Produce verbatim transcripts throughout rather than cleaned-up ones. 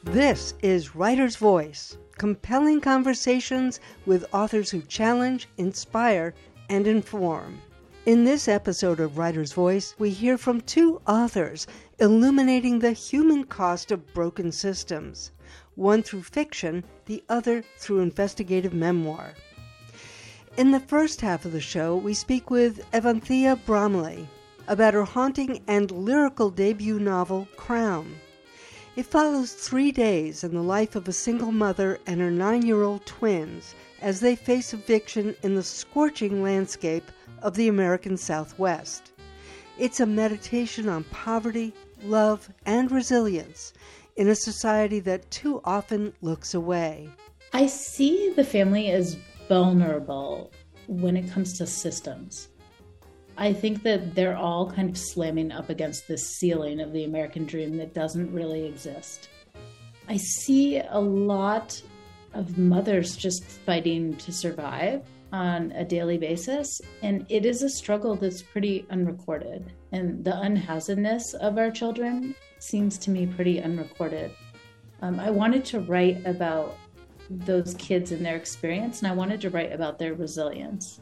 This is Writer's Voice, compelling conversations with authors who challenge, inspire, and inform. In this episode of Writer's Voice, we hear from two authors illuminating the human cost of broken systems, one through fiction, the other through investigative memoir. In the first half of the show, we speak with Evanthea Bromley about her haunting and lyrical debut novel, Crown. It follows three days in the life of a single mother and her nine-year-old twins as they face eviction in the scorching landscape of the American Southwest. It's a meditation on poverty, love, and resilience in a society that too often looks away. I see the family as vulnerable when it comes to systems. I think that they're all kind of slamming up against this ceiling of the American dream that doesn't really exist. I see a lot of mothers just fighting to survive on a daily basis, and it is a struggle that's pretty unrecorded. And the unhousedness of our children seems to me pretty unrecorded. Um, I wanted to write about those kids and their experience, and I wanted to write about their resilience.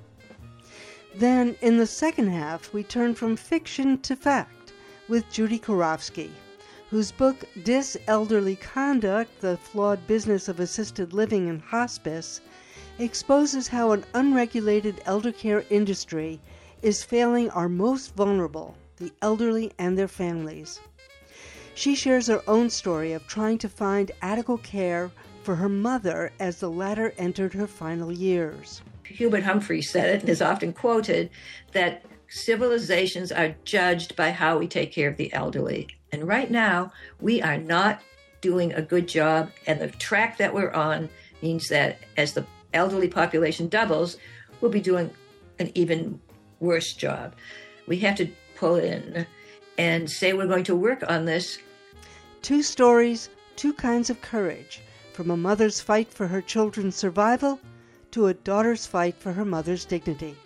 Then, in the second half, we turn from fiction to fact with Judy Karofsky, whose book, Diselderly Conduct, The Flawed Business of Assisted Living and Hospice, exposes how an unregulated elder care industry is failing our most vulnerable, the elderly and their families. She shares her own story of trying to find adequate care for her mother as the latter entered her final years. Hubert Humphrey said it and is often quoted that civilizations are judged by how we take care of the elderly. And right now, we are not doing a good job. And the track that we're on means that as the elderly population doubles, we'll be doing an even worse job. We have to pull in and say we're going to work on this. Two stories, two kinds of courage, from a mother's fight for her children's survival to a daughter's fight for her mother's dignity.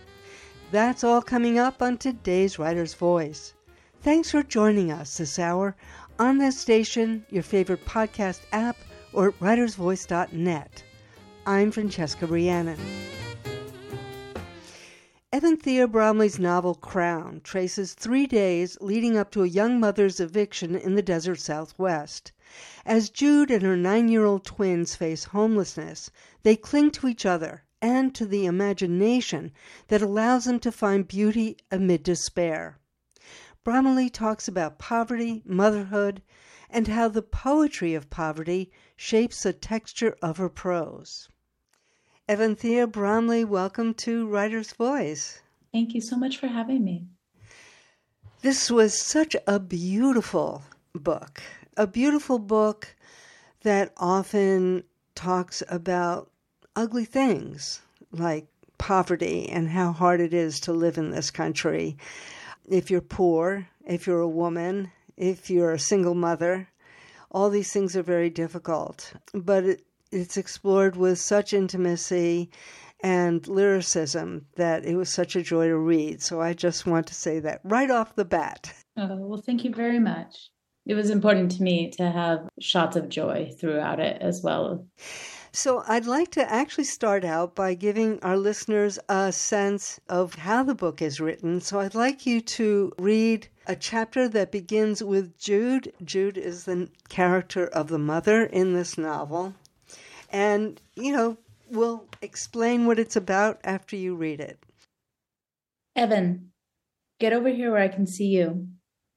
That's all coming up on today's Writer's Voice. Thanks for joining us this hour on this station, your favorite podcast app, or at writers voice dot net. I'm Francesca Rhiannon. Evanthea Bromley's novel Crown traces three days leading up to a young mother's eviction in the desert Southwest. As Jude and her nine-year-old twins face homelessness, they cling to each other and to the imagination that allows them to find beauty amid despair. Bromley talks about poverty, motherhood, and how the poetry of poverty shapes the texture of her prose. Evanthea Bromley, welcome to Writer's Voice. Thank you so much for having me. This was such a beautiful book. A beautiful book that often talks about ugly things like poverty and how hard it is to live in this country. If you're poor, if you're a woman, if you're a single mother, all these things are very difficult. But it, it's explored with such intimacy and lyricism that it was such a joy to read. So I just want to say that right off the bat. Oh, well, thank you very much. It was important to me to have shots of joy throughout it as well. So I'd like to actually start out by giving our listeners a sense of how the book is written. So I'd like you to read a chapter that begins with Jude. Jude is the character of the mother in this novel. And, you know, we'll explain what it's about after you read it. Evan, get over here where I can see you.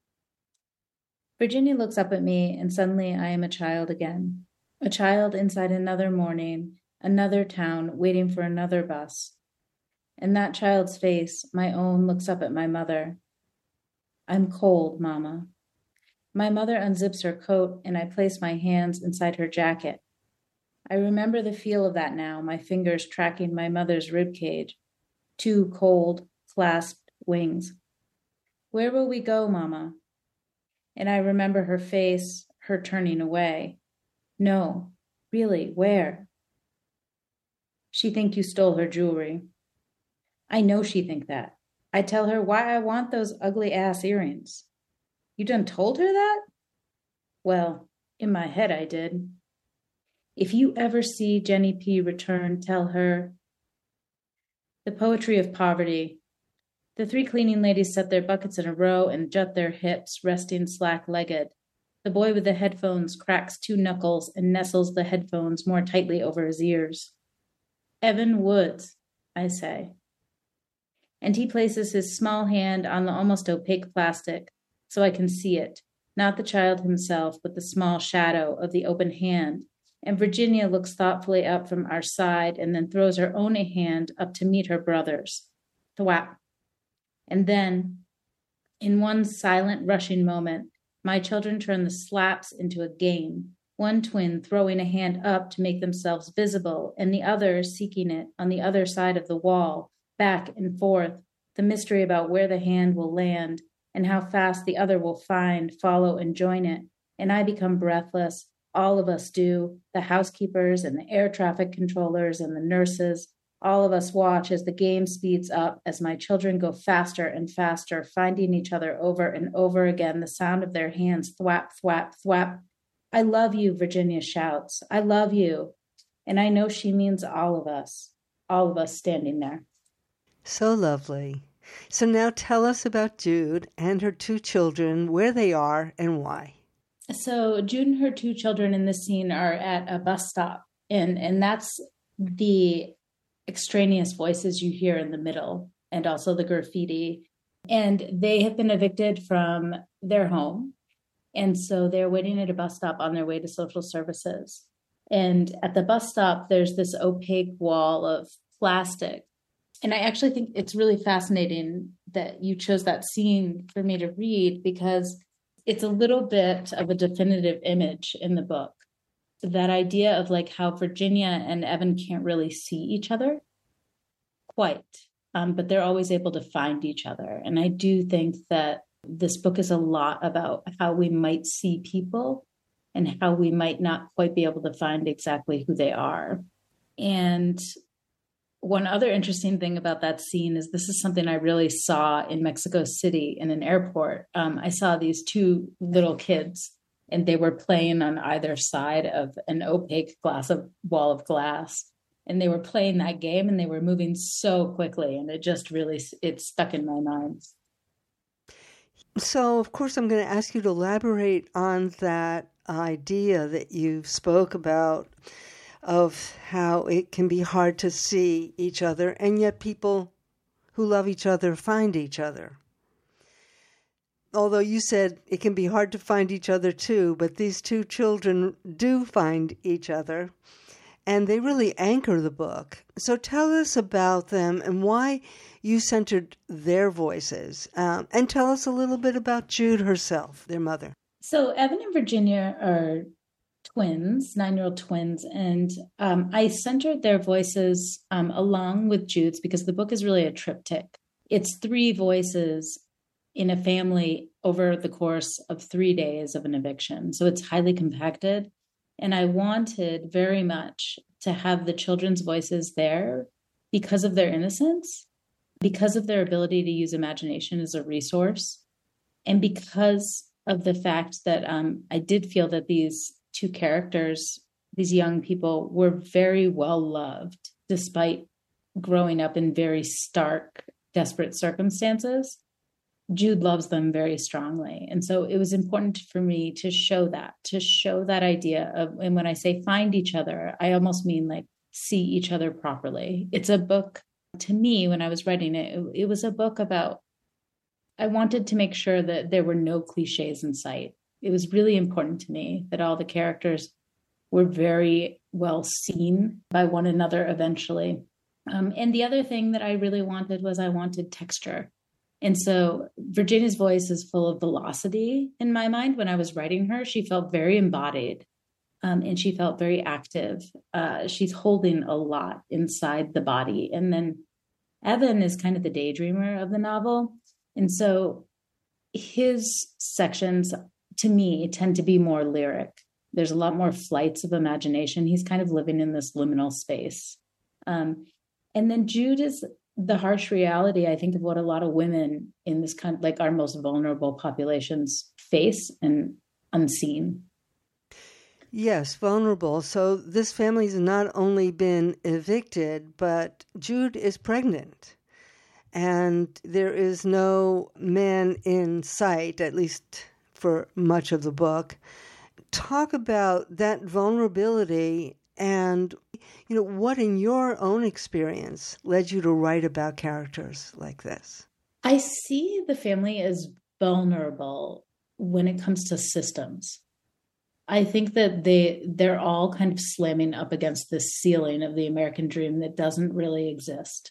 Virginia looks up at me, and suddenly I am a child again. A child inside another morning, another town, waiting for another bus. And that child's face, my own, looks up at my mother. I'm cold, Mama. My mother unzips her coat, and I place my hands inside her jacket. I remember the feel of that now, my fingers tracking my mother's ribcage. Two cold, clasped wings. Where will we go, Mama? And I remember her face, her turning away. No, really, where? She think you stole her jewelry. I know she think that. I tell her why I want those ugly ass earrings. You done told her that? Well, In my head, I did. If you ever see Jenny P. return, tell her. The poetry of poverty. The three cleaning ladies set their buckets in a row and jut their hips, resting slack-legged. The boy with the headphones cracks two knuckles and nestles the headphones more tightly over his ears. Evan Woods, I say. And he places his small hand on the almost opaque plastic, so I can see it, not the child himself, but the small shadow of the open hand. And Virginia looks thoughtfully up from our side and then throws her own hand up to meet her brother's. Thwap. And then, in one silent, rushing moment, my children turn the slaps into a game, one twin throwing a hand up to make themselves visible, and the other seeking it on the other side of the wall, back and forth, the mystery about where the hand will land and how fast the other will find, follow, and join it. And I become breathless. All of us do, the housekeepers and the air traffic controllers and the nurses. All of us watch as the game speeds up, as my children go faster and faster, finding each other over and over again, the sound of their hands thwap, thwap, thwap. I love you, Virginia shouts. I love you. And I know she means all of us, all of us standing there. So lovely. So now tell us about Jude and her two children, where they are and why. So Jude and her two children in this scene are at a bus stop, and, and that's the extraneous voices you hear in the middle, and also the graffiti. And they have been evicted from their home. And so they're waiting at a bus stop on their way to social services. And at the bus stop, there's this opaque wall of plastic. And I actually think it's really fascinating that you chose that scene for me to read, because it's a little bit of a definitive image in the book. That idea of like how Virginia and Evan can't really see each other quite, um, but they're always able to find each other. And I do think that this book is a lot about how we might see people and how we might not quite be able to find exactly who they are. And one other interesting thing about that scene is this is something I really saw in Mexico City in an airport. Um, I saw these two little kids, and they were playing on either side of an opaque glass of wall of glass. And they were playing that game, and they were moving so quickly. And it just really, it stuck in my mind. So, of course, I'm going to ask you to elaborate on that idea that you spoke about of how it can be hard to see each other, and yet people who love each other find each other. Although you said it can be hard to find each other too, but these two children do find each other, and they really anchor the book. So tell us about them and why you centered their voices, um, and tell us a little bit about Jude herself, their mother. So Evan and Virginia are twins, nine-year-old twins, and um, I centered their voices um, along with Jude's because the book is really a triptych. It's three voices in a family over the course of three days of an eviction. So it's highly compacted. And I wanted very much to have the children's voices there because of their innocence, because of their ability to use imagination as a resource, and because of the fact that um, I did feel that these two characters, these young people, were very well loved despite growing up in very stark, desperate circumstances. Jude loves them very strongly. And so it was important for me to show that, to show that idea of, and when I say find each other, I almost mean like see each other properly. It's a book, to me, when I was writing it, it, it was a book about, I wanted to make sure that there were no cliches in sight. It was really important to me that all the characters were very well seen by one another eventually. Um, and the other thing that I really wanted was I wanted texture. And so Virginia's voice is full of velocity in my mind. When I was writing her, she felt very embodied, um, and she felt very active. Uh, she's holding a lot inside the body. And then Evan is kind of the daydreamer of the novel. And so his sections, to me, tend to be more lyric. There's a lot more flights of imagination. He's kind of living in this liminal space. Um, and then Jude is the harsh reality, I think, of what a lot of women in this kind of, like our most vulnerable populations face and unseen. Yes, vulnerable. So this family's not only been evicted, but Jude is pregnant. And there is no man in sight, at least for much of the book. Talk about that vulnerability and, you know, what in your own experience led you to write about characters like this? I see the family as vulnerable when it comes to systems. I think that they, they're all kind of slamming up against this ceiling of the American dream that doesn't really exist.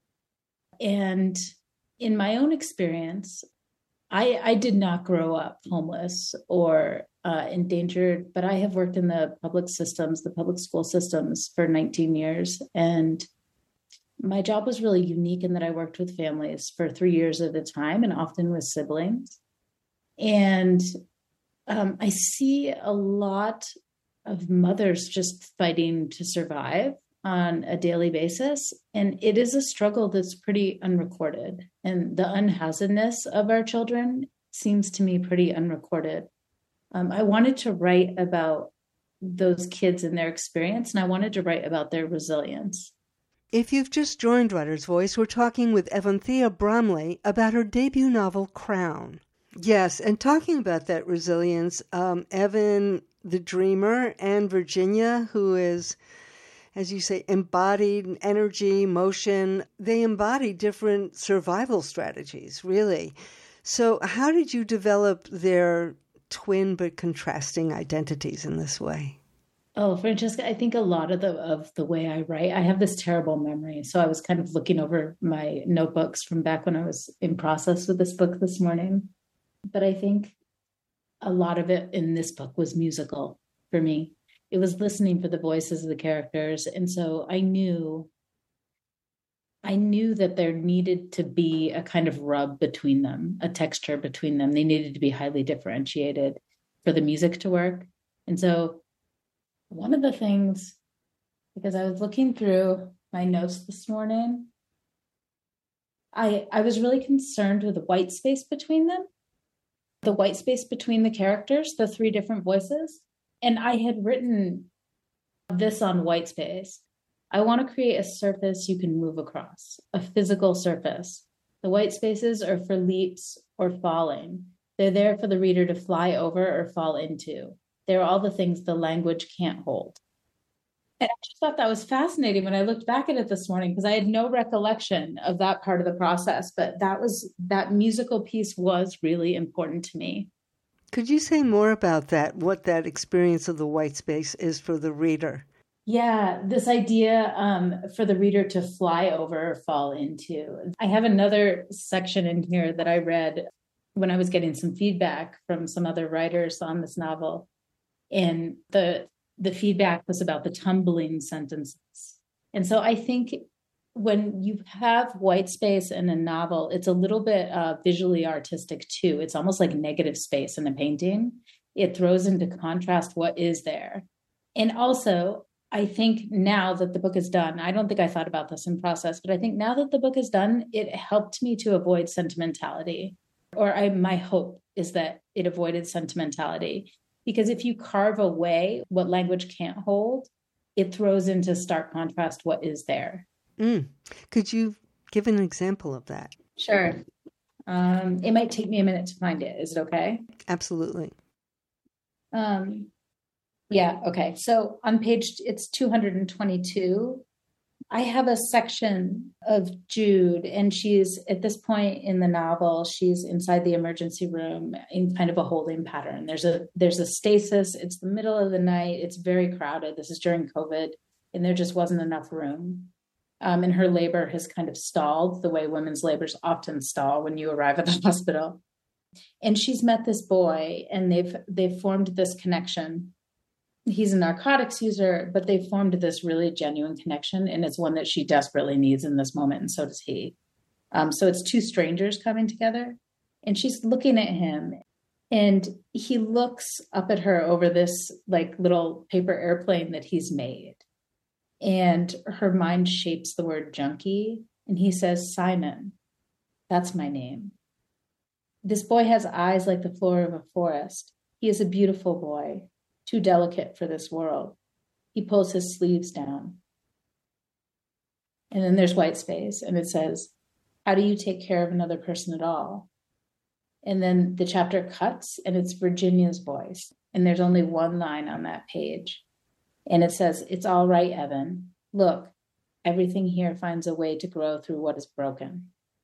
And in my own experience, I, I did not grow up homeless or uh, endangered, but I have worked in the public systems, the public school systems for nineteen years. And my job was really unique in that I worked with families for three years at a time and often with siblings. And um, I see a lot of mothers just fighting to survive on a daily basis. And it is a struggle that's pretty unrecorded. And the unhousedness of our children seems to me pretty unrecorded. Um, I wanted to write about those kids and their experience, and I wanted to write about their resilience. If you've just joined Writer's Voice, we're talking with Evanthea Bromley about her debut novel, Crown. Yes, and talking about that resilience, um, Evan the dreamer and Virginia, who is, as you say, embodied energy, motion, they embody different survival strategies, really. So how did you develop their twin but contrasting identities in this way? Oh, Francesca, I think a lot of the of the way I write, I have this terrible memory. So I was kind of looking over my notebooks from back when I was in process with this book this morning. But I think a lot of it in this book was musical for me. It was listening for the voices of the characters. And so I knew, I knew that there needed to be a kind of rub between them, a texture between them. They needed to be highly differentiated for the music to work. And so one of the things, because I was looking through my notes this morning, I, I was really concerned with the white space between them, the white space between the characters, the three different voices. And I had written this on white space. I want to create a surface you can move across, a physical surface. The white spaces are for leaps or falling. They're there for the reader to fly over or fall into. They're all the things the language can't hold. And I just thought that was fascinating when I looked back at it this morning, because I had no recollection of that part of the process, but that was, that musical piece was really important to me. Could you say more about that, what that experience of the white space is for the reader? Yeah, this idea um, for the reader to fly over or fall into. I have another section in here that I read when I was getting some feedback from some other writers on this novel. And the the feedback was about the tumbling sentences. And so I think when you have white space in a novel, it's a little bit uh, visually artistic too. It's almost like negative space in a painting. It throws into contrast what is there. And also, I think now that the book is done, I don't think I thought about this in process, but I think now that the book is done, it helped me to avoid sentimentality. Or I, my hope is that it avoided sentimentality. Because if you carve away what language can't hold, it throws into stark contrast what is there. Mm. Could you give an example of that? Sure. Um, it might take me a minute to find it. Is it okay? Absolutely. Um, yeah, okay. So on page, it's two hundred twenty-two. I have a section of Jude, and she's at this point in the novel, she's inside the emergency room in kind of a holding pattern. There's a there's a stasis. It's the middle of the night. It's very crowded. This is during COVID, and there just wasn't enough room. Um, and her labor has kind of stalled the way women's labors often stall when you arrive at the hospital. And she's met this boy, and they've they've formed this connection. He's a narcotics user, but they formed this really genuine connection, and it's one that she desperately needs in this moment, and so does he. Um, so it's two strangers coming together, and she's looking at him, and he looks up at her over this like little paper airplane that he's made, and her mind shapes the word junkie, and he says, "Simon, that's my name." This boy has eyes like the floor of a forest. He is a beautiful boy. too delicate for this world. He pulls his sleeves down. And then there's white space, and it says, how do you take care of another person at all? And then the chapter cuts, and it's Virginia's voice. And there's only one line on that page. And it says, it's all right, Evan. Look, everything here finds a way to grow through what is broken.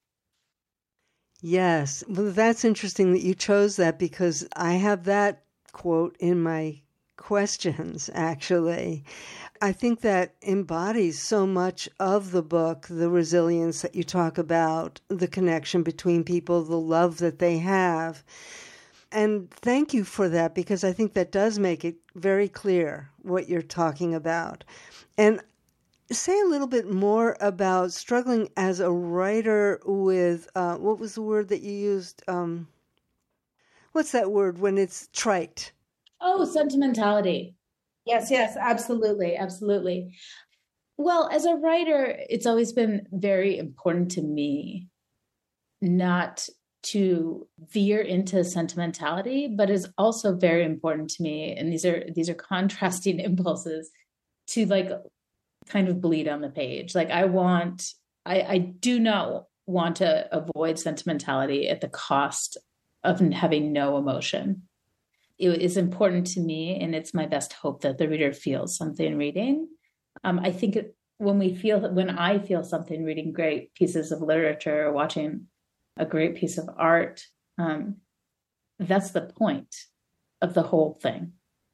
Yes. Well, that's interesting that you chose that, because I have that quote in my questions, actually. I think that embodies so much of the book, the resilience that you talk about, the connection between people, the love that they have. And thank you for that, because I think that does make it very clear what you're talking about. And say a little bit more about struggling as a writer with, uh, what was the word that you used? Um, what's that word when it's trite? Oh, sentimentality. Yes, yes, absolutely, absolutely. Well, as a writer, it's always been very important to me not to veer into sentimentality, but is also very important to me. And these are these are contrasting impulses to like kind of bleed on the page. Like I want, I, I do not want to avoid sentimentality at the cost of having no emotion. It is important to me, and it's my best hope that the reader feels something reading. Um, I think it, when we feel, when I feel something reading great pieces of literature or watching a great piece of art, um, that's the point of the whole thing.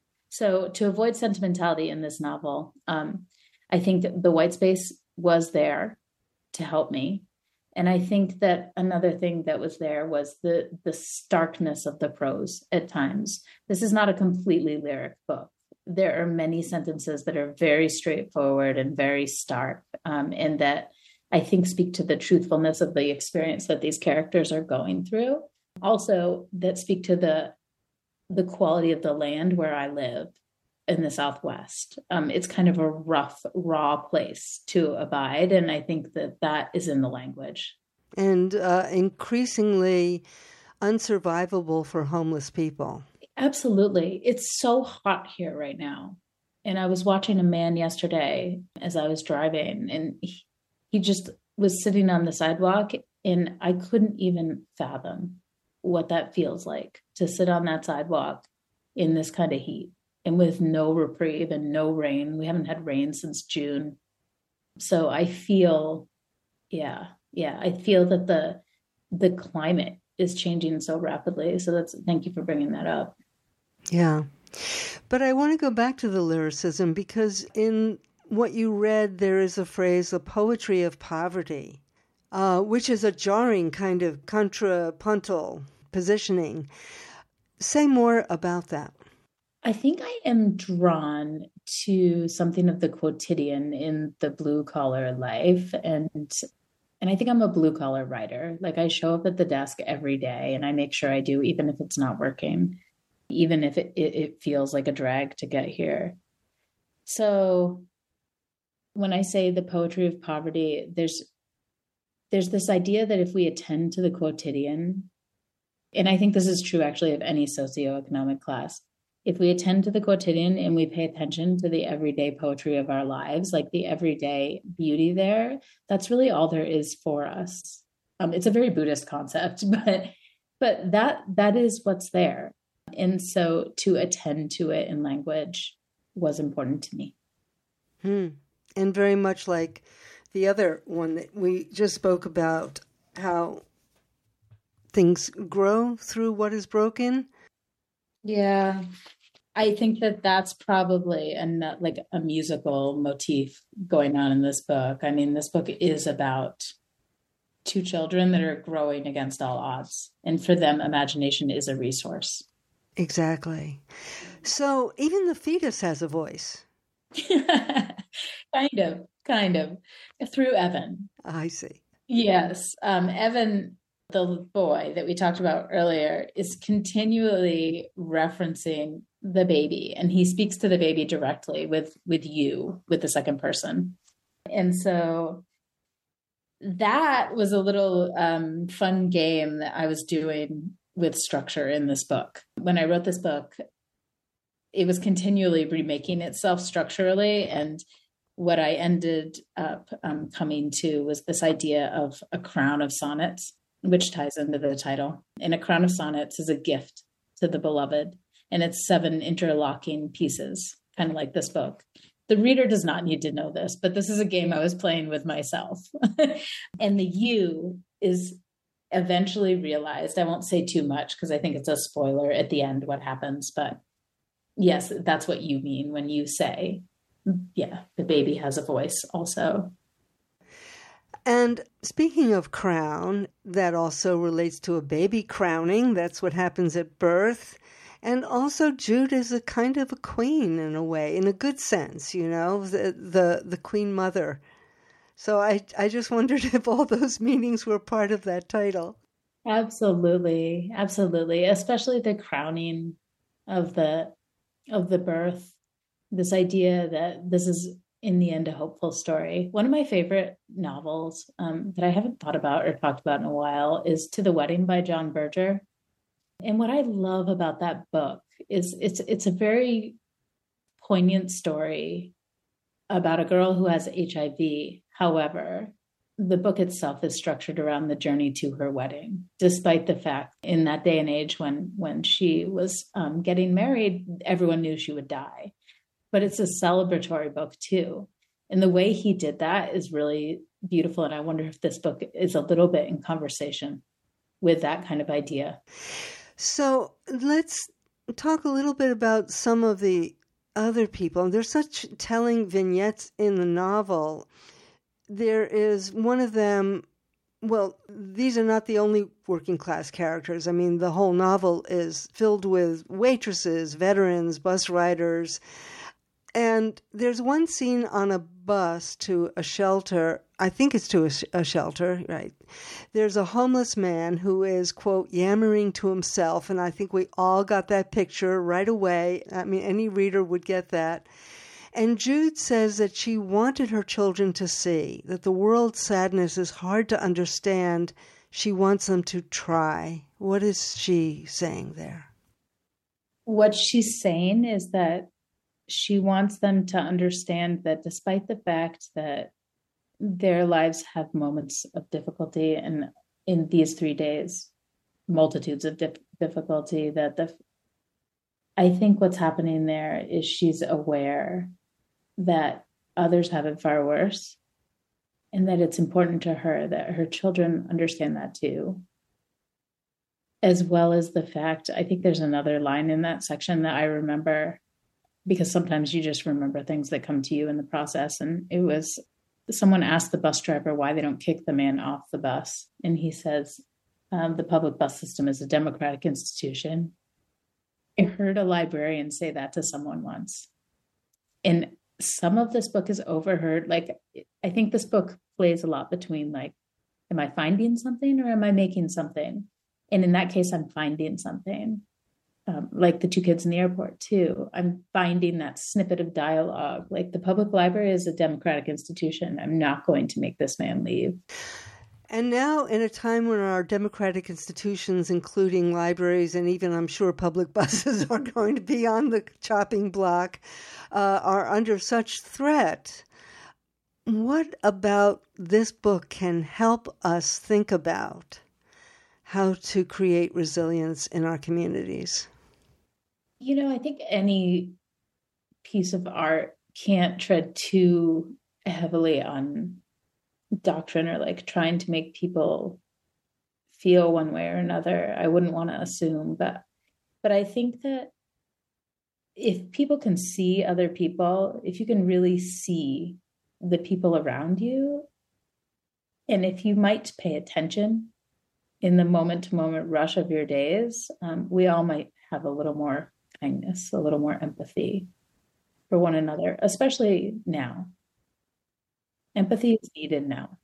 So to avoid sentimentality in this novel, um, I think the white space was there to help me. And I think that another thing that was there was the the starkness of the prose at times. This is not a completely lyric book. There are many sentences that are very straightforward and very stark, um, and that I think speak to the truthfulness of the experience that these characters are going through. Also, that speak to the the quality of the land where I live in the Southwest. Um, it's kind of a rough, raw place to abide. And I think that that is in the language. And uh, increasingly unsurvivable for homeless people. Absolutely. It's so hot here right now. And I was watching a man yesterday as I was driving, and he, he just was sitting on the sidewalk, and I couldn't even fathom what that feels like to sit on that sidewalk in this kind of heat. And with no reprieve and no rain. We haven't had rain since June. So I feel, yeah, yeah, I feel that the the climate is changing so rapidly. So that's, thank you for bringing that up. Yeah. But I want to go back to the lyricism, because in what you read, there is a phrase, the poetry of poverty, uh, which is a jarring kind of contrapuntal positioning. Say more about that. I think I am drawn to something of the quotidian in the blue collar life. And and I think I'm a blue collar writer. Like I show up at the desk every day and I make sure I do, even if it's not working, even if it, it, it feels like a drag to get here. So when I say the poetry of poverty, there's there's this idea that if we attend to the quotidian, and I think this is true actually of any socioeconomic class, if we attend to the quotidian and we pay attention to the everyday poetry of our lives, like the everyday beauty there, that's really all there is for us. Um, it's a very Buddhist concept, but but that that is what's there. And so to attend to it in language was important to me. Hmm. And very much like the other one that we just spoke about, how things grow through what is broken. Yeah, I think that that's probably a, like a musical motif going on in this book. I mean, this book is about two children that are growing against all odds. And for them, imagination is a resource. Exactly. So even the fetus has a voice. kind of, kind of. Through Evan. I see. Yes. Um, Evan, the boy that we talked about earlier, is continually referencing the baby, and he speaks to the baby directly with with you, with the second person. And so that was a little um, fun game that I was doing with structure in this book. When I wrote this book, it was continually remaking itself structurally. And what I ended up um, coming to was this idea of a crown of sonnets, which ties into the title. And a crown of sonnets is a gift to the beloved. And it's seven interlocking pieces, kind of like this book. The reader does not need to know this, but this is a game I was playing with myself. And the you is eventually realized. I won't say too much because I think it's a spoiler at the end what happens. But yes, that's what you mean when you say, yeah, the baby has a voice also. And speaking of crown, that also relates to a baby crowning. That's what happens at birth. And also Jude is a kind of a queen in a way, in a good sense, you know, the the, the queen mother. So I, I just wondered if all those meanings were part of that title. Absolutely. Absolutely. Especially the crowning of the of the birth. This idea that this is, in the end, a hopeful story. One of my favorite novels um, that I haven't thought about or talked about in a while is To the Wedding by John Berger. And what I love about that book is it's it's a very poignant story about a girl who has H I V. However, the book itself is structured around the journey to her wedding, despite the fact in that day and age when when she was um, getting married, everyone knew she would die. But it's a celebratory book too. And the way he did that is really beautiful. And I wonder if this book is a little bit in conversation with that kind of idea. So let's talk a little bit about some of the other people. There's such telling vignettes in the novel. There is one of them, well, these are not the only working class characters. I mean, the whole novel is filled with waitresses, veterans, bus riders. And there's one scene on a bus to a shelter. I think it's to a, sh- a shelter, right? There's a homeless man who is, quote, yammering to himself. And I think we all got that picture right away. I mean, any reader would get that. And Jude says that she wanted her children to see that the world's sadness is hard to understand. She wants them to try. What is she saying there? What she's saying is that she wants them to understand that despite the fact that their lives have moments of difficulty, and in these three days, multitudes of dif- difficulty, that the, I think what's happening there is she's aware that others have it far worse, and that it's important to her that her children understand that too. As well as the fact, I think there's another line in that section that I remember, because sometimes you just remember things that come to you in the process. And it was, someone asked the bus driver why they don't kick the man off the bus. And he says, um, the public bus system is a democratic institution. I heard a librarian say that to someone once. And some of this book is overheard. Like, I think this book plays a lot between, like, am I finding something or am I making something? And in that case, I'm finding something. Um, like the two kids in the airport too. I'm finding that snippet of dialogue. Like, the public library is a democratic institution. I'm not going to make this man leave. And now, in a time when our democratic institutions, including libraries and even, I'm sure, public buses are going to be on the chopping block, uh, are under such threat, what about this book can help us think about how to create resilience in our communities? You know, I think any piece of art can't tread too heavily on doctrine or like trying to make people feel one way or another. I wouldn't want to assume, but but I think that if people can see other people, if you can really see the people around you, and if you might pay attention in the moment-to-moment rush of your days, um, we all might have a little more kindness, a little more empathy for one another, especially now. Empathy is needed now.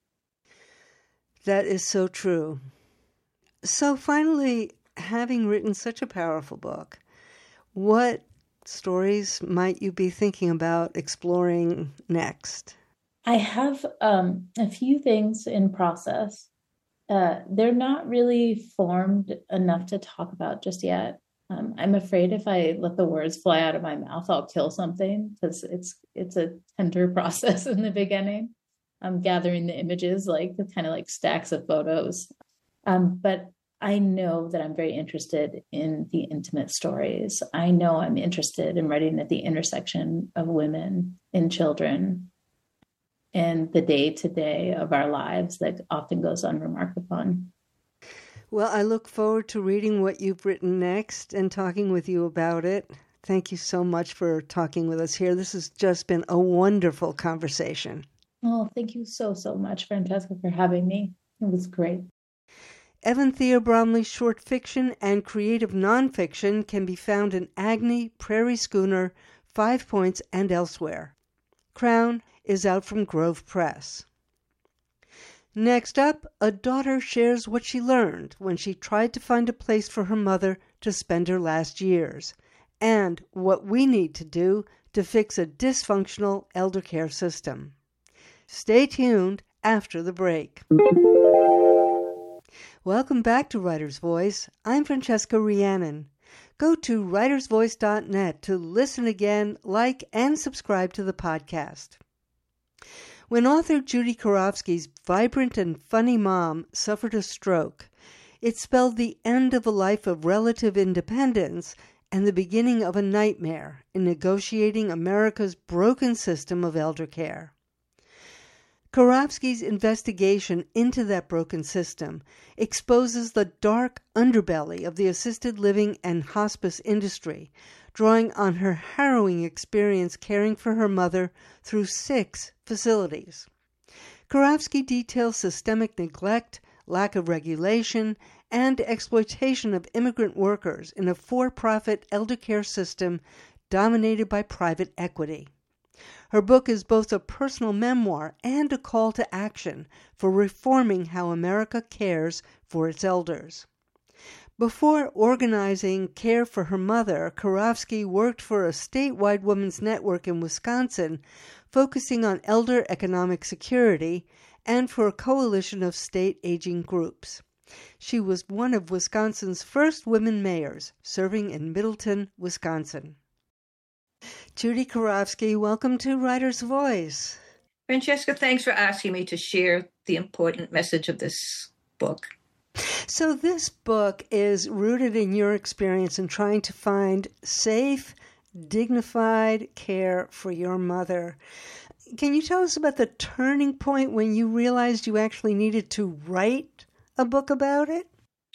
That is so true. So finally, having written such a powerful book, what stories might you be thinking about exploring next? I have um, a few things in process. Uh, they're not really formed enough to talk about just yet. Um, I'm afraid if I let the words fly out of my mouth, I'll kill something because it's it's a tender process in the beginning. I'm gathering the images, like kind of like stacks of photos. Um, but I know that I'm very interested in the intimate stories. I know I'm interested in writing at the intersection of women and children and the day-to-day of our lives that often goes unremarked upon. Well, I look forward to reading what you've written next and talking with you about it. Thank you so much for talking with us here. This has just been a wonderful conversation. Oh, thank you so, so much, Francesca, for having me. It was great. Evan Thea Bromley's short fiction and creative nonfiction can be found in Agni, Prairie Schooner, Five Points, and elsewhere. Crown is out from Grove Press. Next up, a daughter shares what she learned when she tried to find a place for her mother to spend her last years, and what we need to do to fix a dysfunctional elder care system. Stay tuned after the break. Welcome back to Writer's Voice. I'm Francesca Rhiannon. Go to writers voice dot net to listen again, like, and subscribe to the podcast. When author Judy Karofsky's vibrant and funny mom suffered a stroke, it spelled the end of a life of relative independence and the beginning of a nightmare in negotiating America's broken system of elder care. Karofsky's investigation into that broken system exposes the dark underbelly of the assisted living and hospice industry, drawing on her harrowing experience caring for her mother through six facilities. Karofsky details systemic neglect, lack of regulation, and exploitation of immigrant workers in a for-profit elder care system dominated by private equity. Her book is both a personal memoir and a call to action for reforming how America cares for its elders. Before organizing care for her mother, Karofsky worked for a statewide women's network in Wisconsin, focusing on elder economic security, and for a coalition of state aging groups. She was one of Wisconsin's first women mayors, serving in Middleton, Wisconsin. Judy Karofsky, welcome to Writer's Voice. Francesca, thanks for asking me to share the important message of this book. So this book is rooted in your experience in trying to find safe, dignified care for your mother. Can you tell us about the turning point when you realized you actually needed to write a book about it?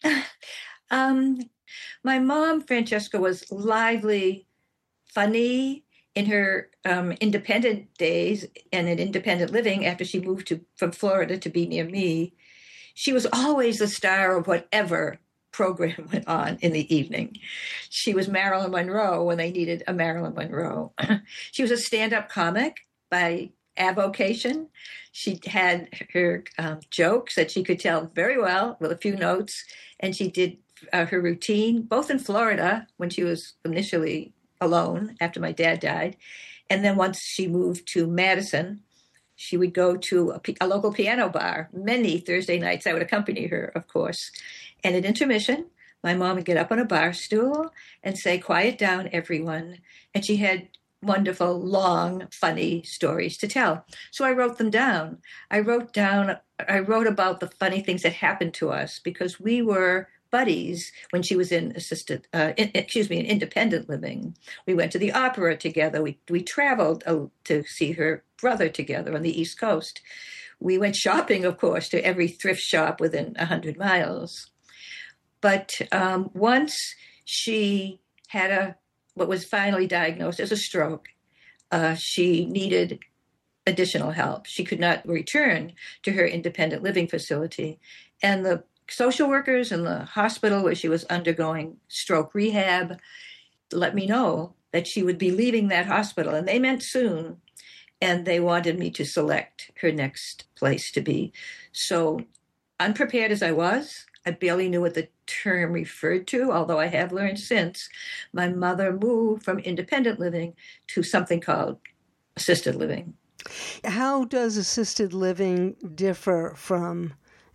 um, my mom, Francesca, was lively, funny in her um, independent days and in independent living after she moved to from Florida to be near me. She was always the star of whatever program went on in the evening. She was Marilyn Monroe when they needed a Marilyn Monroe. She was a stand-up comic by avocation. She had her um, jokes that she could tell very well with a few notes, and she did uh, her routine, both in Florida when she was initially alone after my dad died, and then once she moved to Madison, she would go to a, a local piano bar. Many Thursday nights I would accompany her, of course. And at intermission, my mom would get up on a bar stool and say, "Quiet down, everyone." And she had wonderful, long, funny stories to tell. So I wrote them down. I wrote down, I wrote about the funny things that happened to us because we were buddies when she was in assisted, uh, in, excuse me, in independent living. We went to the opera together. We we traveled uh, to see her brother together on the East Coast. We went shopping, of course, to every thrift shop within a hundred miles. But um, once she had a what was finally diagnosed as a stroke, uh, she needed additional help. She could not return to her independent living facility, and the social workers in the hospital where she was undergoing stroke rehab let me know that she would be leaving that hospital, and they meant soon, and they wanted me to select her next place to be. So unprepared as I was, I barely knew what the term referred to, although I have learned since. My mother moved from independent living to something called assisted living. How does assisted living differ from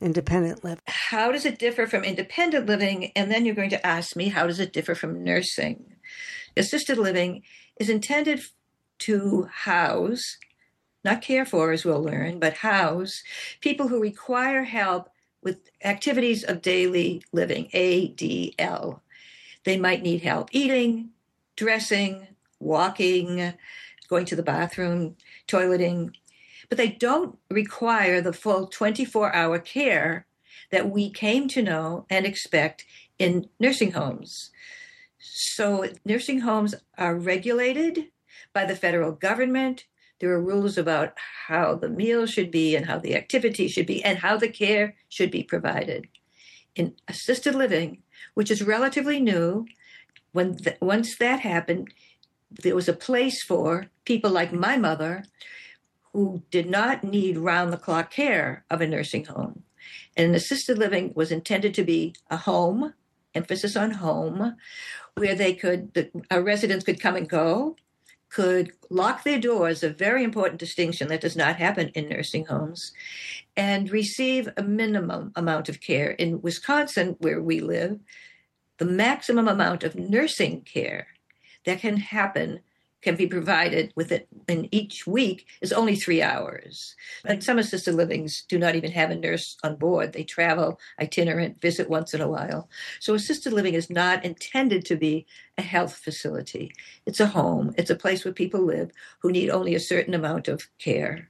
independent living. How does it differ from independent living? And then you're going to ask me, how does it differ from nursing? Assisted living is intended to house, not care for, as we'll learn, but house people who require help with activities of daily living, A D L. They might need help eating, dressing, walking, going to the bathroom, toileting, but they don't require the full twenty-four hour care that we came to know and expect in nursing homes. So nursing homes are regulated by the federal government. There are rules about how the meal should be and how the activity should be and how the care should be provided. In assisted living, which is relatively new, when th- once that happened, there was a place for people like my mother who did not need round-the-clock care of a nursing home. And assisted living was intended to be a home, emphasis on home, where they could, the our residents could come and go, could lock their doors, a very important distinction that does not happen in nursing homes, and receive a minimum amount of care. In Wisconsin, where we live, the maximum amount of nursing care that can happen, can be provided within in each week is only three hours. And some assisted livings do not even have a nurse on board. They travel itinerant, visit once in a while. So assisted living is not intended to be a health facility. It's a home. It's a place where people live who need only a certain amount of care.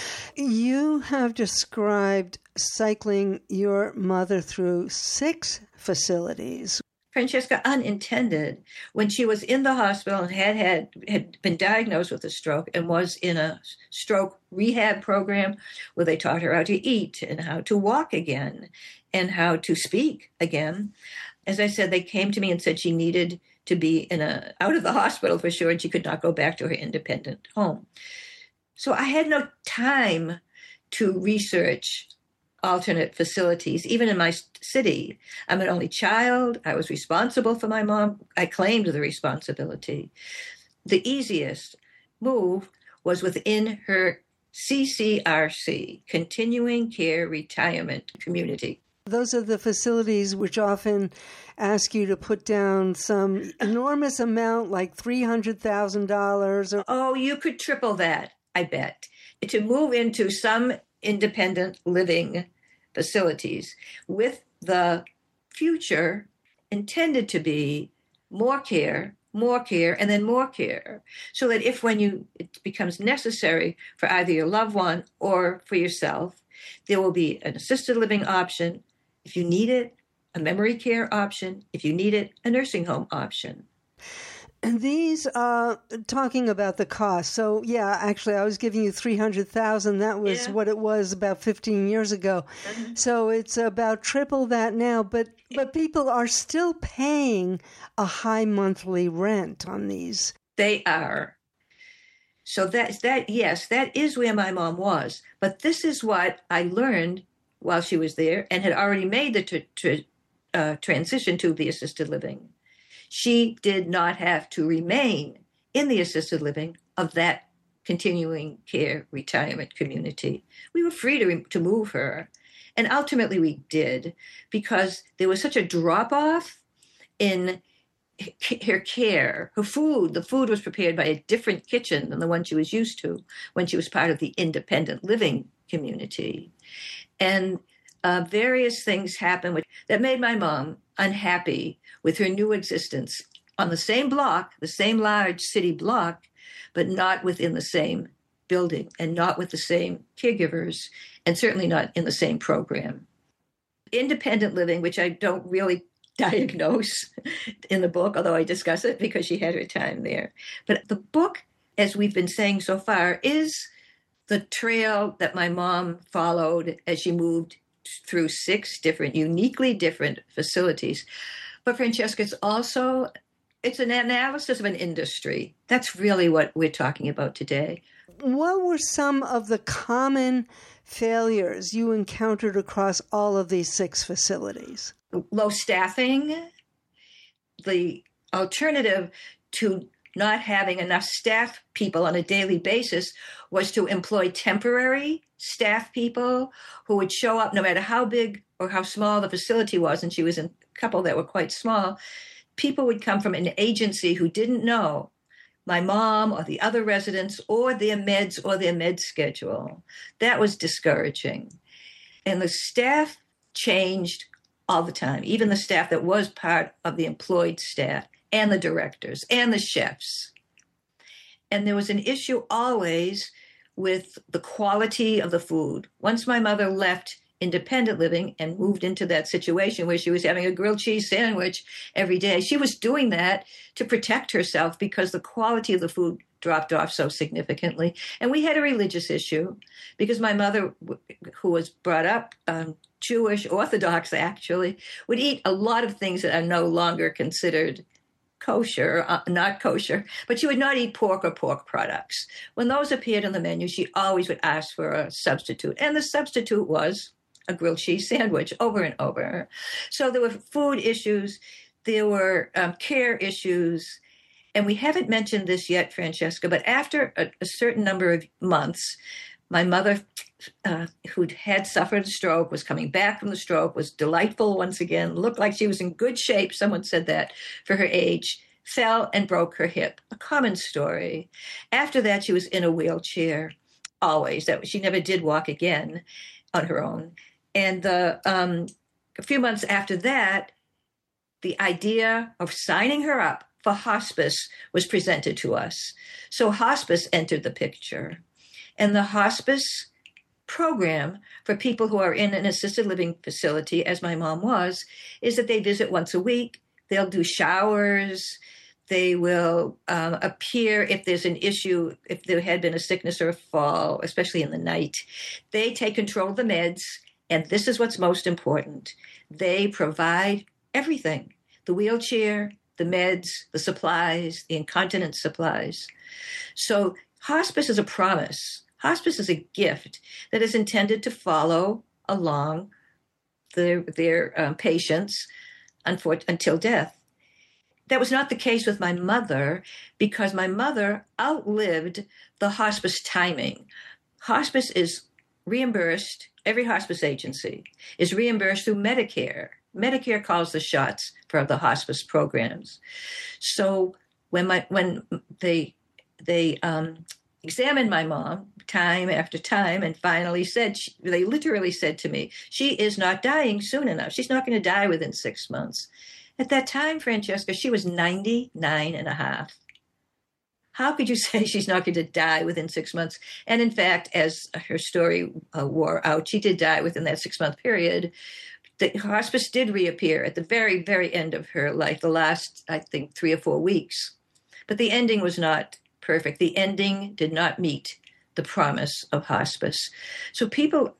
You have described cycling your mother through six facilities. Francesca, unintended, when she was in the hospital and had, had had been diagnosed with a stroke and was in a stroke rehab program where they taught her how to eat and how to walk again and how to speak again. As I said, they came to me and said she needed to be in a out of the hospital for sure, and she could not go back to her independent home. So I had no time to research alternate facilities, even in my city. I'm an only child. I was responsible for my mom. I claimed the responsibility. The easiest move was within her C C R C, Continuing Care Retirement Community. Those are the facilities which often ask you to put down some enormous amount, like three hundred thousand dollars. Or- oh, you could triple that, I bet, to move into some independent living facilities with the future intended to be more care, more care, and then more care. So that if when you it becomes necessary for either your loved one or for yourself, there will be an assisted living option. If you need it, a memory care option. If you need it, a nursing home option. And these are talking about the cost. So, yeah, actually, I was giving you three hundred thousand dollars. That was yeah. what it was about fifteen years ago. Mm-hmm. So it's about triple that now. But but people are still paying a high monthly rent on these. They are. So that's that. Yes, that is where my mom was. But this is what I learned while she was there and had already made the tr- tr- uh, transition to the assisted living. She did not have to remain in the assisted living of that continuing care retirement community. We were free to, to move her. And ultimately we did, because there was such a drop-off in her care, her food. The food was prepared by a different kitchen than the one she was used to when she was part of the independent living community. And uh, various things happened with, that made my mom unhappy with her new existence on the same block, the same large city block, but not within the same building and not with the same caregivers, and certainly not in the same program. Independent living, which I don't really diagnose in the book, although I discuss it because she had her time there. But the book, as we've been saying so far, is the trail that my mom followed as she moved through six different, uniquely different facilities. But Francesca, it's also, it's an analysis of an industry. That's really what we're talking about today. What were some of the common failures you encountered across all of these six facilities? Low staffing, the alternative to not having enough staff people on a daily basis was to employ temporary staff people who would show up no matter how big or how small the facility was. And she was in a couple that were quite small. People would come from an agency who didn't know my mom or the other residents or their meds or their med schedule. That was discouraging. And the staff changed all the time, even the staff that was part of the employed staff and the directors and the chefs. And there was an issue always with the quality of the food. Once my mother left independent living and moved into that situation where she was having a grilled cheese sandwich every day, she was doing that to protect herself because the quality of the food dropped off so significantly. And we had a religious issue because my mother, who was brought up um, Jewish, Orthodox actually, would eat a lot of things that are no longer considered kosher, uh, not kosher, but she would not eat pork or pork products. When those appeared on the menu, she always would ask for a substitute. And the substitute was a grilled cheese sandwich over and over. So there were food issues, there were um, care issues, and we haven't mentioned this yet, Francesca, but after a, a certain number of months, my mother, uh, who'd had suffered a stroke, was coming back from the stroke, was delightful once again, looked like she was in good shape, someone said that, for her age, fell and broke her hip. A common story. After that, she was in a wheelchair, always. That she never did walk again on her own. And the, um, a few months after that, the idea of signing her up for hospice was presented to us. So hospice entered the picture. And the hospice program for people who are in an assisted living facility, as my mom was, is that they visit once a week. They'll do showers. They will um, appear if there's an issue, if there had been a sickness or a fall, especially in the night. They take control of the meds. And this is what's most important. They provide everything, the wheelchair, the meds, the supplies, the incontinence supplies. So hospice is a promise. Hospice is a gift that is intended to follow along their, their um, patients until death. That was not the case with my mother because my mother outlived the hospice timing. Hospice is reimbursed. Every hospice agency is reimbursed through Medicare. Medicare calls the shots for the hospice programs. So when my when they they um, examined my mom time after time and finally said, she, they literally said to me, she is not dying soon enough. She's not going to die within six months. At that time, Francesca, she was ninety-nine and a half. How could you say she's not going to die within six months? And in fact, as her story uh, wore out, she did die within that six-month period. The hospice did reappear at the very, very end of her life, the last, I think, three or four weeks. But the ending was not perfect. The ending did not meet the promise of hospice. So people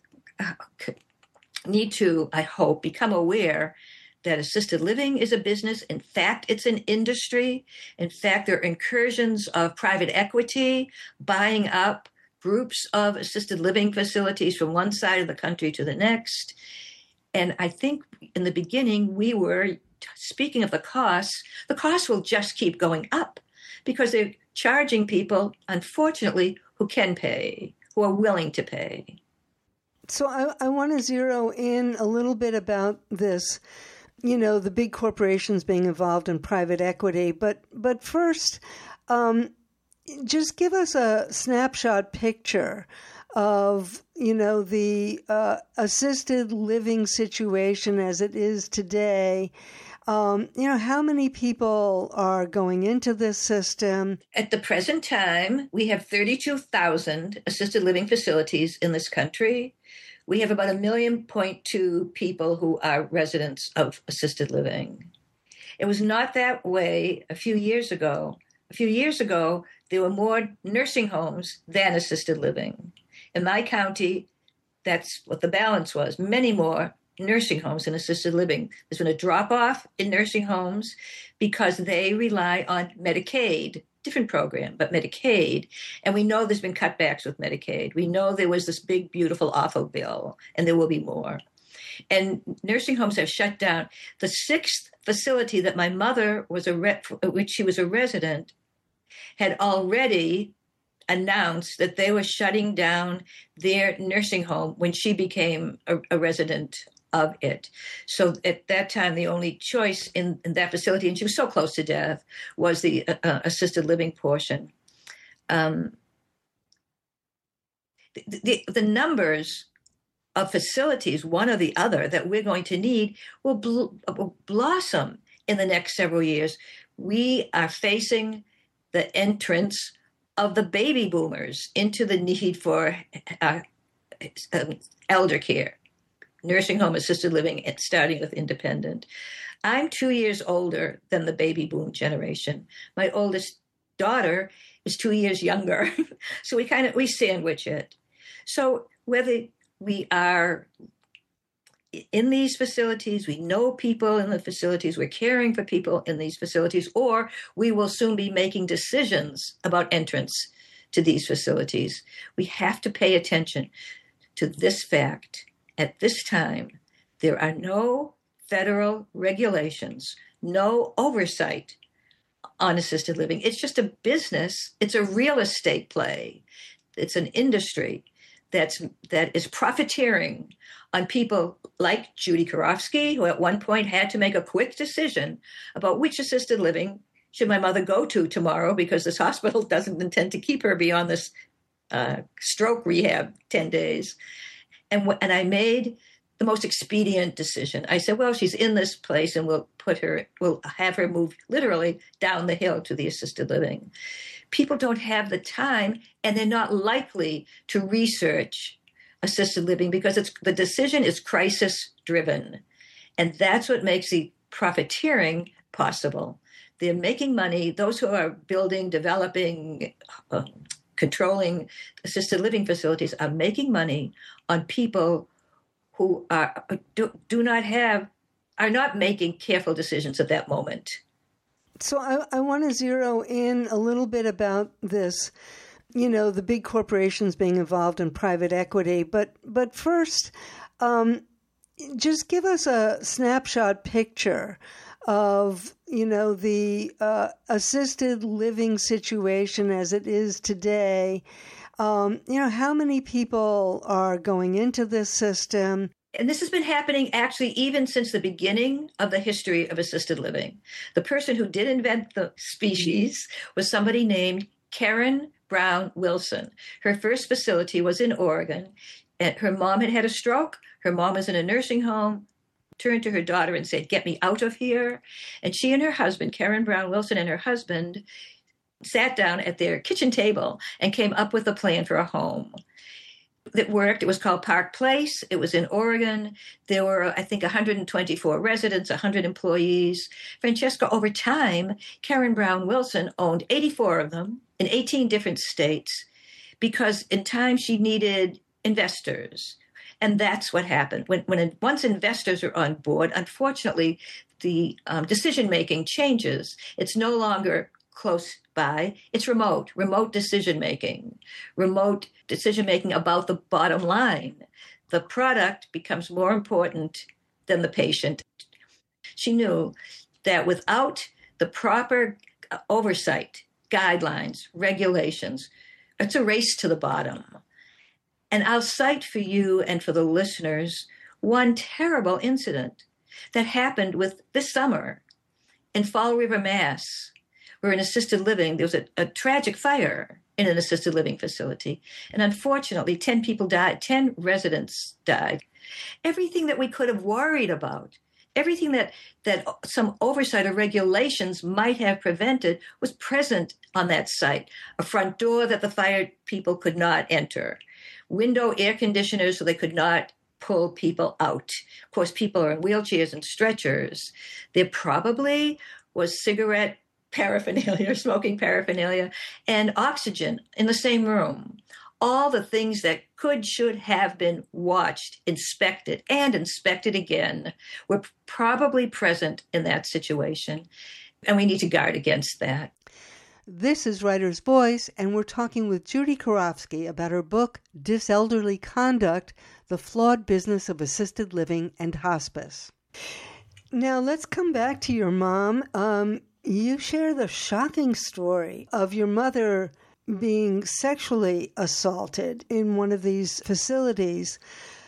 need to, I hope, become aware that assisted living is a business. In fact, it's an industry. In fact, there are incursions of private equity buying up groups of assisted living facilities from one side of the country to the next. And I think in the beginning, we were speaking of the costs. The costs will just keep going up because they're charging people, unfortunately, who can pay, who are willing to pay. So I, I want to zero in a little bit about this. You know, the big corporations being involved in private equity. But but first, um, just give us a snapshot picture of, you know, the uh, assisted living situation as it is today. Um, you know, how many people are going into this system? At the present time, we have thirty-two thousand assisted living facilities in this country. We have about a million point two people who are residents of assisted living. It was not that way a few years ago. A few years ago, there were more nursing homes than assisted living. In my county, that's what the balance was, many more nursing homes than assisted living. There's been a drop-off in nursing homes because they rely on Medicaid, different program, but Medicaid. And we know there's been cutbacks with Medicaid. We know there was this big, beautiful, awful bill, and there will be more. And nursing homes have shut down. The sixth facility that my mother was a re- which she was a resident, had already announced that they were shutting down their nursing home when she became a, a resident of it. So at that time, the only choice in, in that facility, and she was so close to death, was the uh, assisted living portion. Um, the, the, the numbers of facilities, one or the other, that we're going to need will, bl- will blossom in the next several years. We are facing the entrance of the baby boomers into the need for uh, um, elder care, nursing home, assisted living, and starting with independent. I'm two years older than the baby boom generation. My oldest daughter is two years younger. So we kind of, we sandwich it. So whether we are in these facilities, we know people in the facilities, we're caring for people in these facilities, or we will soon be making decisions about entrance to these facilities, we have to pay attention to this fact. At this time, there are no federal regulations, no oversight on assisted living. It's just a business. It's a real estate play. It's an industry that's that is profiteering on people like Judy Karofsky, who at one point had to make a quick decision about which assisted living should my mother go to tomorrow because this hospital doesn't intend to keep her beyond this uh, stroke rehab ten days. And, w- and I made the most expedient decision. I said, well, she's in this place and we'll put her, we'll have her move literally down the hill to the assisted living. People don't have the time and they're not likely to research assisted living because it's the decision is crisis driven. And that's what makes the profiteering possible. They're making money. Those who are building, developing, uh, controlling assisted living facilities are making money on people who are do, do not have, are not making careful decisions at that moment. So I, I want to zero in a little bit about this, you know, the big corporations being involved in private equity. But but first, um, just give us a snapshot picture of, you know, the uh, assisted living situation as it is today. Um, you know, how many people are going into this system? And this has been happening actually even since the beginning of the history of assisted living. The person who did invent the species was somebody named Karen Brown Wilson. Her first facility was in Oregon. And her mom had had a stroke. Her mom was in a nursing home, turned to her daughter and said, get me out of here. And she and her husband, Karen Brown Wilson and her husband, sat down at their kitchen table and came up with a plan for a home that worked. It was called Park Place. It was in Oregon. There were, I think, one hundred twenty-four residents, one hundred employees. Francesca, over time, Karen Brown Wilson owned eighty-four of them in eighteen different states because in time she needed investors. And that's what happened. When, when once investors are on board, unfortunately, the um, decision-making changes. It's no longer close by. It's remote, remote decision-making, remote decision-making about the bottom line. The product becomes more important than the patient. She knew that without the proper oversight, guidelines, regulations, it's a race to the bottom. And I'll cite for you and for the listeners one terrible incident that happened with this summer in Fall River, Mass, where in assisted living, there was a, a tragic fire in an assisted living facility. And unfortunately, ten people died, ten residents died. Everything that we could have worried about, everything that, that some oversight or regulations might have prevented was present on that site. A front door that the fire people could not enter, window air conditioners so they could not pull people out. Of course, people are in wheelchairs and stretchers. There probably was cigarette paraphernalia, smoking paraphernalia, and oxygen in the same room. All the things that could, should have been watched, inspected, and inspected again were probably present in that situation. And we need to guard against that. This is Writer's Voice, and we're talking with Judy Karofsky about her book, Diselderly Conduct, The Flawed Business of Assisted Living and Hospice. Now, let's come back to your mom. Um, You share the shocking story of your mother being sexually assaulted in one of these facilities.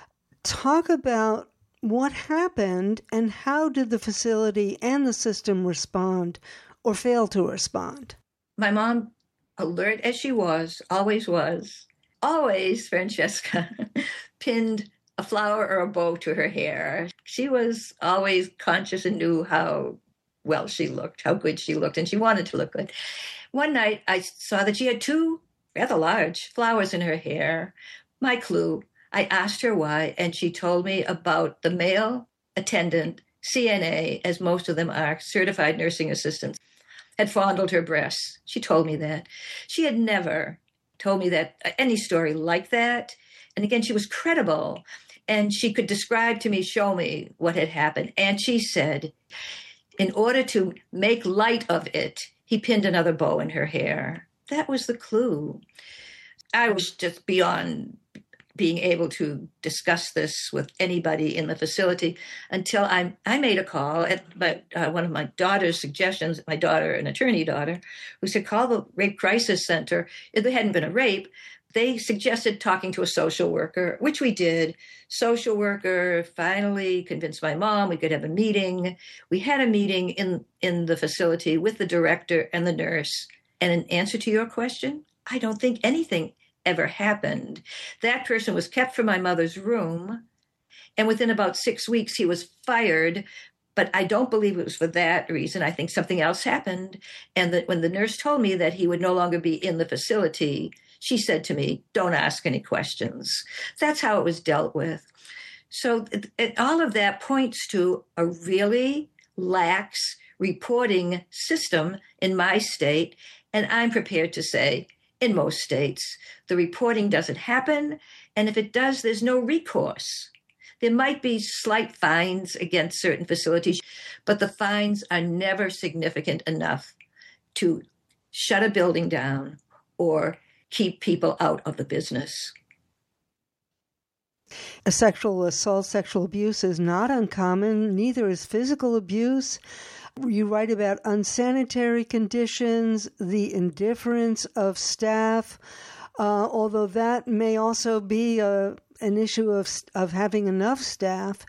Talk about what happened and how did the facility and the system respond or fail to respond? My mom, alert as she was, always was, always, Francesca, pinned a flower or a bow to her hair. She was always conscious and knew how well she looked, how good she looked, and she wanted to look good. One night, I saw that she had two rather large flowers in her hair. My clue, I asked her why, and she told me about the male attendant, C N A, as most of them are, certified nursing assistants, had fondled her breasts. She told me that. She had never told me that any story like that. And again, she was credible, and she could describe to me, show me what had happened. And she said, in order to make light of it, he pinned another bow in her hair. That was the clue. I was just beyond being able to discuss this with anybody in the facility until I I made a call at my, uh, one of my daughter's suggestions, my daughter, an attorney daughter, who said, call the Rape Crisis Center. If there hadn't been a rape, they suggested talking to a social worker, which we did. Social worker finally convinced my mom we could have a meeting. We had a meeting in, in the facility with the director and the nurse. And in answer to your question, I don't think anything ever happened. That person was kept from my mother's room, and within about six weeks he was fired. But I don't believe it was for that reason. I think something else happened. And that when the nurse told me that he would no longer be in the facility, she said to me, don't ask any questions. That's how it was dealt with. So it, it, all of that points to a really lax reporting system in my state. And I'm prepared to say, in most states, the reporting doesn't happen. And if it does, there's no recourse. There might be slight fines against certain facilities, but the fines are never significant enough to shut a building down or keep people out of the business. A sexual assault, sexual abuse is not uncommon. Neither is physical abuse. You write about unsanitary conditions, the indifference of staff, uh, although that may also be a, an issue of of having enough staff.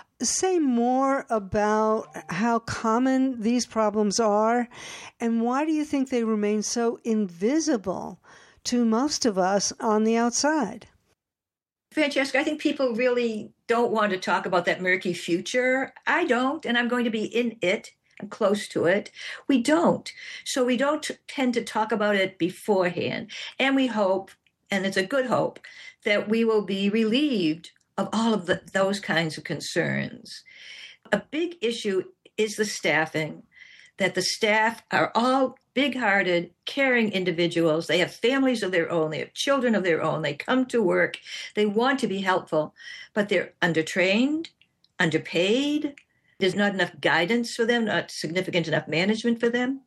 Say more about how common these problems are, and why do you think they remain so invisible to most of us on the outside? Francesca, I think people really don't want to talk about that murky future. I don't, and I'm going to be in it. I'm close to it. We don't. So we don't t- tend to talk about it beforehand. And we hope, and it's a good hope, that we will be relieved of all of the, those kinds of concerns. A big issue is the staffing, that the staff are all big-hearted, caring individuals. They have families of their own. They have children of their own. They come to work. They want to be helpful, but they're undertrained, underpaid. There's not enough guidance for them, not significant enough management for them.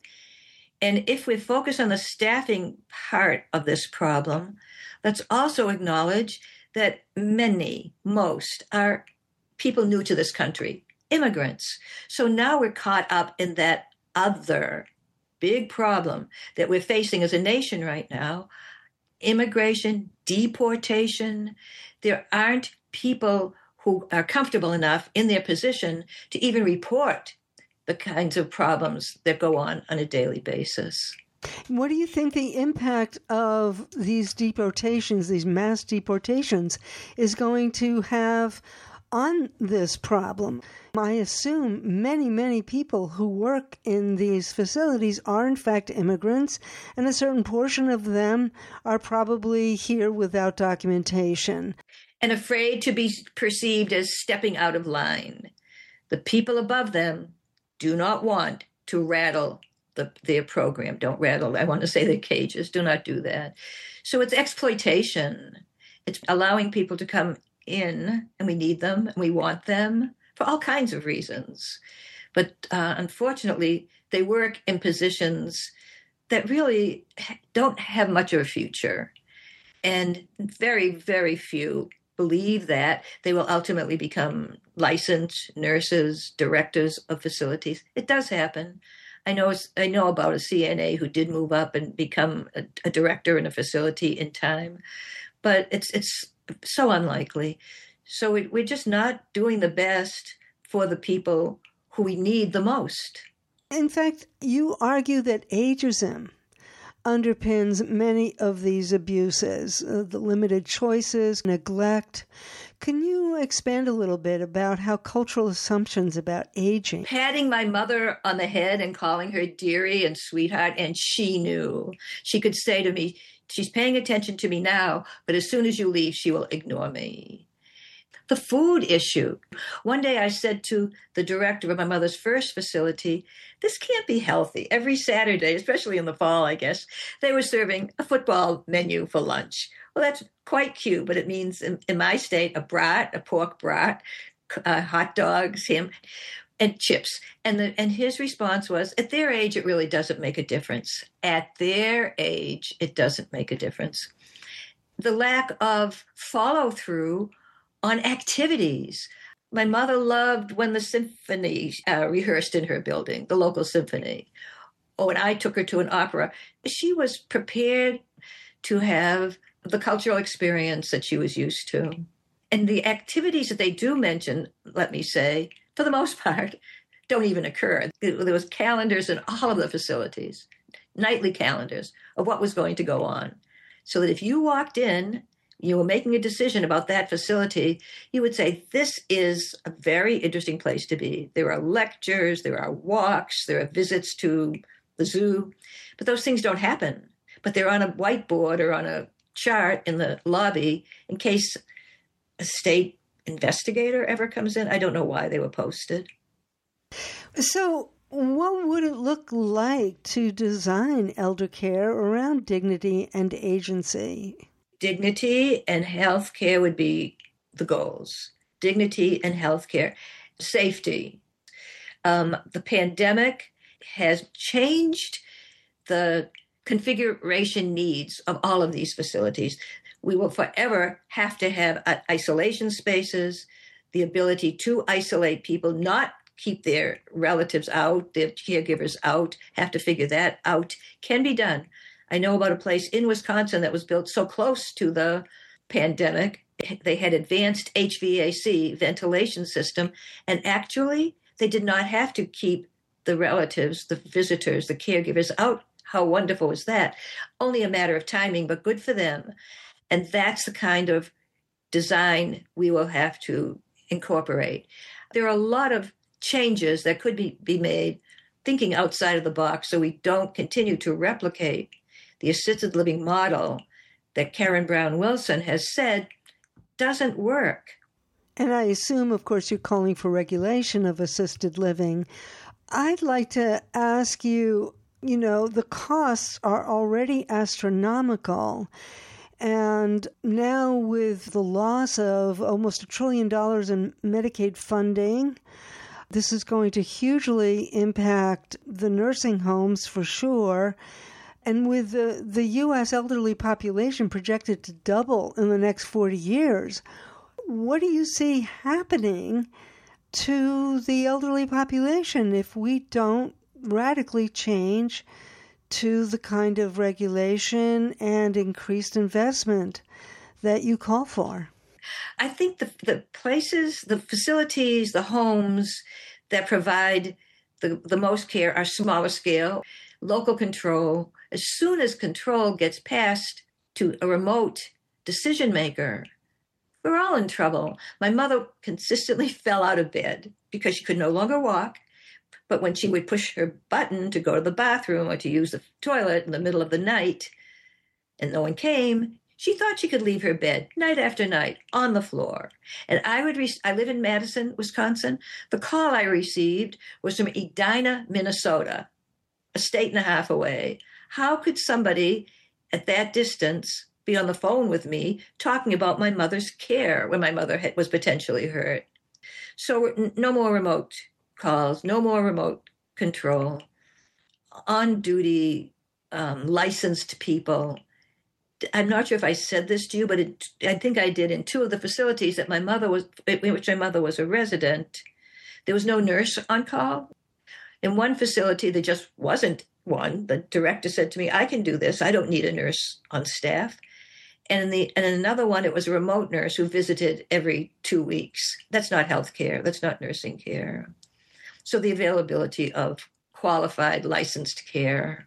And if we focus on the staffing part of this problem, let's also acknowledge that many, most, are people new to this country, immigrants. So now we're caught up in that other big problem that we're facing as a nation right now, immigration, deportation. There aren't people who are comfortable enough in their position to even report the kinds of problems that go on on a daily basis. What do you think the impact of these deportations, these mass deportations, is going to have on this problem? I assume many, many people who work in these facilities are in fact immigrants, and a certain portion of them are probably here without documentation. And afraid to be perceived as stepping out of line. The people above them do not want to rattle the, their program. Don't rattle, I want to say their cages. Do not do that. So it's exploitation. It's allowing people to come in, and we need them, and we want them for all kinds of reasons. But uh, unfortunately, they work in positions that really don't have much of a future. And very, very few believe that they will ultimately become licensed nurses, directors of facilities. It does happen. I know I know about a C N A who did move up and become a, a director in a facility in time, but it's it's so unlikely. So we, we're just not doing the best for the people who we need the most. In fact, you argue that ageism underpins many of these abuses, uh, the limited choices, neglect. Can you expand a little bit about how cultural assumptions about aging? Patting my mother on the head and calling her dearie and sweetheart, and she knew. She could say to me, she's paying attention to me now, but as soon as you leave, she will ignore me. The food issue. One day I said to the director of my mother's first facility, this can't be healthy. Every Saturday, especially in the fall, I guess, they were serving a football menu for lunch. Well, that's quite cute, but it means in, in my state, a brat, a pork brat, uh, hot dogs, ham, and chips. And, the, and his response was, at their age, it really doesn't make a difference. At their age, it doesn't make a difference. The lack of follow-through on activities. My mother loved when the symphony uh, rehearsed in her building, the local symphony. Or when I took her to an opera, she was prepared to have the cultural experience that she was used to. And the activities that they do mention, let me say, for the most part, don't even occur. There was calendars in all of the facilities, nightly calendars of what was going to go on. So that if you walked in, you were making a decision about that facility, you would say, this is a very interesting place to be. There are lectures, there are walks, there are visits to the zoo, but those things don't happen. But they're on a whiteboard or on a chart in the lobby in case a state investigator ever comes in. I don't know why they were posted. So what would it look like to design elder care around dignity and agency? Dignity and health care would be the goals. Dignity and health care. Safety. Um, the pandemic has changed the configuration needs of all of these facilities. We will forever have to have uh, isolation spaces, the ability to isolate people, not keep their relatives out, their caregivers out, have to figure that out. Can be done. I know about a place in Wisconsin that was built so close to the pandemic. They had advanced H V A C ventilation system, and actually they did not have to keep the relatives, the visitors, the caregivers out. How wonderful was that? Only a matter of timing, but good for them. And that's the kind of design we will have to incorporate. There are a lot of changes that could be, be made thinking outside of the box so we don't continue to replicate the assisted living model that Karen Brown Wilson has said doesn't work. And I assume, of course, you're calling for regulation of assisted living. I'd like to ask you, you know, the costs are already astronomical. And now with the loss of almost a trillion dollars in Medicaid funding, this is going to hugely impact the nursing homes for sure. And with the, the U S elderly population projected to double in the next forty years, what do you see happening to the elderly population if we don't radically change to the kind of regulation and increased investment that you call for? I think the, the places, the facilities, the homes that provide the, the most care are smaller scale, local control. As soon as control gets passed to a remote decision maker, we're all in trouble. My mother consistently fell out of bed because she could no longer walk. But when she would push her button to go to the bathroom or to use the toilet in the middle of the night and no one came, she thought she could leave her bed night after night on the floor. And I would, re- I live in Madison, Wisconsin. The call I received was from Edina, Minnesota, a state and a half away. How could somebody at that distance be on the phone with me talking about my mother's care when my mother had, was potentially hurt? So no more remote calls, no more remote control, on-duty, um, licensed people. I'm not sure if I said this to you, but it, I think I did in two of the facilities that my mother was, in which my mother was a resident. There was no nurse on call. In one facility, there just wasn't one. The director said to me, I can do this. I don't need a nurse on staff. And in, the, and in another one, it was a remote nurse who visited every two weeks. That's not health care. That's not nursing care. So the availability of qualified, licensed care.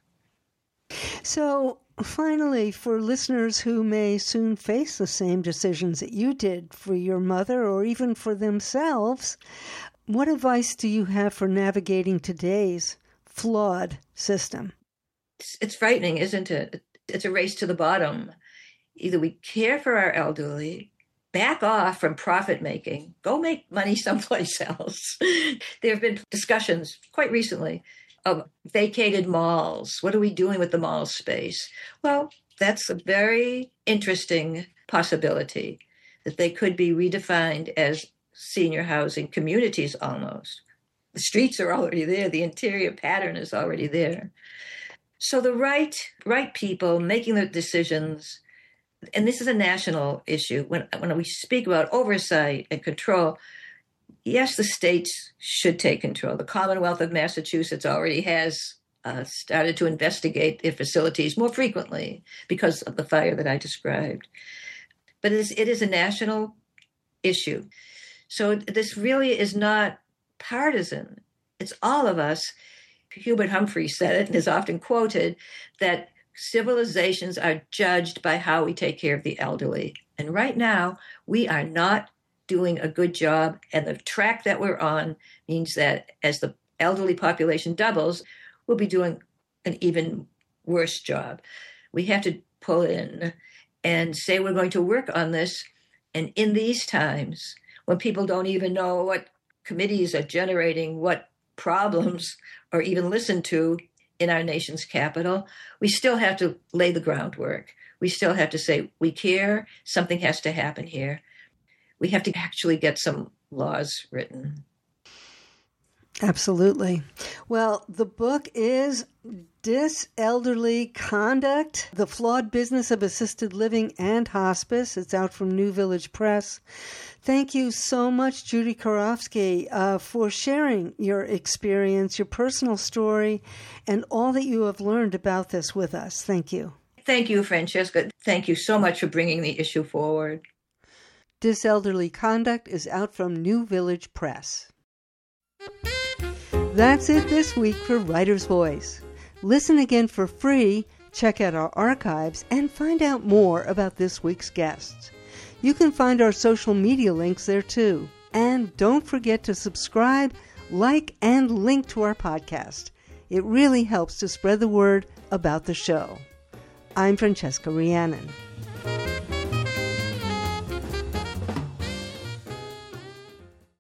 So finally, for listeners who may soon face the same decisions that you did for your mother or even for themselves, what advice do you have for navigating today's flawed system? It's, it's frightening, isn't it? It's a race to the bottom. Either we care for our elderly, back off from profit making, go make money someplace else. There have been discussions quite recently of vacated malls. What are we doing with the mall space? Well, that's a very interesting possibility, that they could be redefined as senior housing communities almost. The streets are already there. The interior pattern is already there. So the right, right people making the decisions, and this is a national issue. When, when we speak about oversight and control, yes, the states should take control. The Commonwealth of Massachusetts already has uh, started to investigate their facilities more frequently because of the fire that I described. But it is, it is a national issue. So this really is not partisan. It's all of us. Hubert Humphrey said it and is often quoted that civilizations are judged by how we take care of the elderly. And right now, we are not doing a good job. And the track that we're on means that as the elderly population doubles, we'll be doing an even worse job. We have to pull in and say we're going to work on this. And in these times, when people don't even know what committees are generating what problems or even listen to in our nation's capital, we still have to lay the groundwork. We still have to say, we care, something has to happen here. We have to actually get some laws written. Absolutely. Well, the book is Diselderly Conduct, The Flawed Business of Assisted Living and Hospice. It's out from New Village Press. Thank you so much, Judy Karofsky, uh, for sharing your experience, your personal story, and all that you have learned about this with us. Thank you. Thank you, Francesca. Thank you so much for bringing the issue forward. Diselderly Conduct is out from New Village Press. That's it this week for Writer's Voice. Listen again for free, check out our archives, and find out more about this week's guests. You can find our social media links there too. And don't forget to subscribe, like, and link to our podcast. It really helps to spread the word about the show. I'm Francesca Rhiannon.